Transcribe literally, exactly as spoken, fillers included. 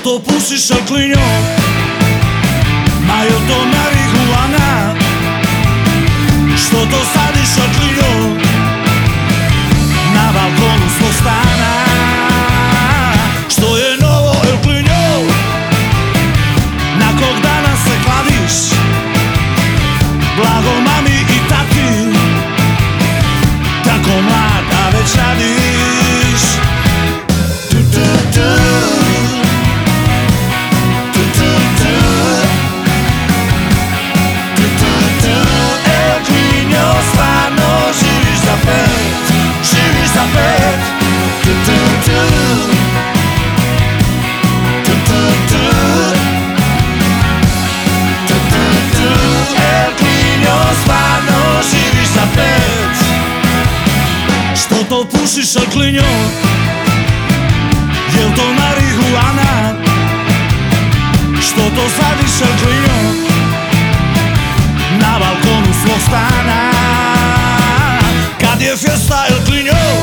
to pušiš al klinjo? Ma je to marihuana? Što to sadiš al klinjo? Na balkonu svog stana. Što je novo el klinjo? Na kog dana se kladiš? Blago mami i tati, tako mlada već radiš. Tu tu tu, tu tu tu, tu tu tu. El klinjo, stvarno živiš za pet, živiš za pet. Tu tu tu, tu tu tu, tu tu tu. El klinjo, stvarno živiš za pet. Što to pušiš al klinjo? Jel to marihuana? Što to sadiš al klinjo? Na balkonu svog stana. Kad je fjesta el klinjo?